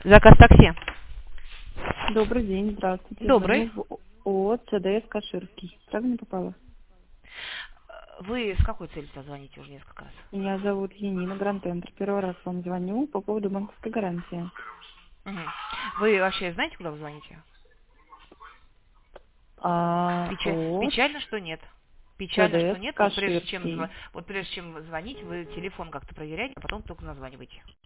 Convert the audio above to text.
Заказ такси. Добрый день, здравствуйте. Добрый. Звоню в ООО ЦДС Каширский. Правильно попала? Вы с какой целью звоните уже несколько раз? Меня зовут Янина Грантендер. Первый раз вам звоню по поводу банковской гарантии. Мгм. Вы вообще знаете, куда вы звоните? ООО Печально, что нет. Печально, что ЦДС нет. Вот прежде чем Каширский. звонить, вы телефон как-то проверяете, а потом только названиваете.